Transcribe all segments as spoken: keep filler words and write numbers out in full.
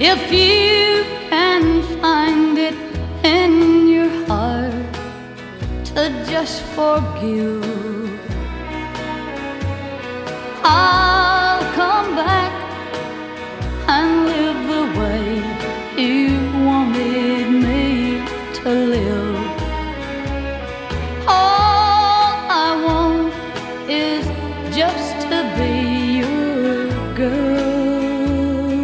If you can find it in your heart to just forgive, I'll come back and live the way you wanted me to live. All I want is just to be your girl.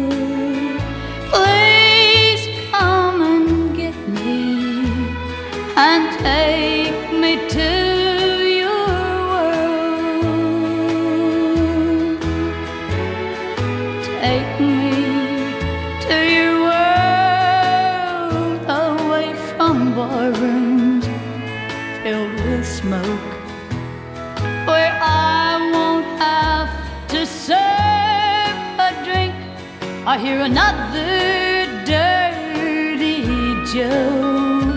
Please come and get me and take me to your world. Take me to your world, away from barrooms filled with smoke, where I won't have to serve a drink or hear another dirty joke.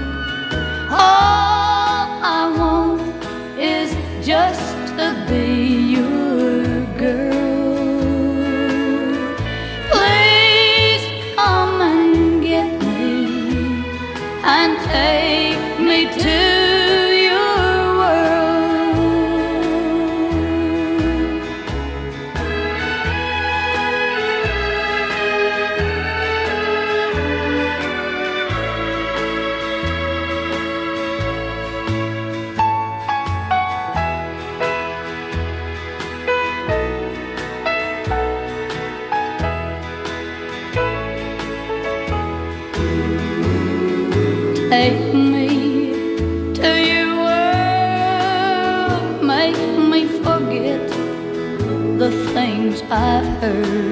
All I want is just to be your girl. Please come and get me and take me to Take me to your world, make me forget the things I've heard.